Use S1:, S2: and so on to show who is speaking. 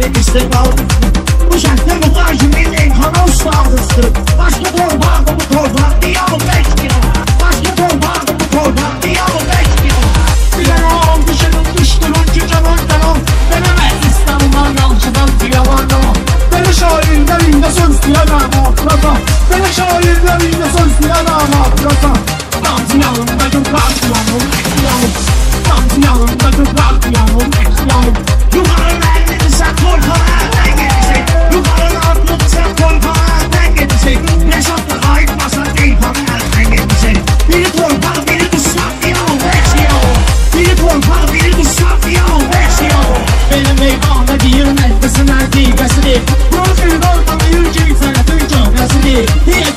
S1: gelmek istemiyorum. Bu şarkı bu karşımın en kanal sağlısı. Başka torba bu torba diye o bekliyor. Başka torba bu torba diye o bekliyor. Bilemem düşelim düştürün cücelerden ol. Denemez İstanbul'dan yalçıdan duyamadım. Beni şairlerinde söz diyemem hatıraza. Beni şairlerinde söz diyemem hatıraza. Dans yanımda gökler yanım ekliyorum. Dans yanımda gökler yanım ekliyorum. Yukarı elini sen korka elden gelecek. Yukarı aklını sen korka elden gelecek. Ne şartla ayıtmasan değil bana elden gelecek. Biri korka biri düşman diye o bekliyor. Biri korka biri düşman diye o bekliyor. Benim meydanda girmektesin erkeği besili. Profil ortamı yürüyecek sana tüm çok nesili.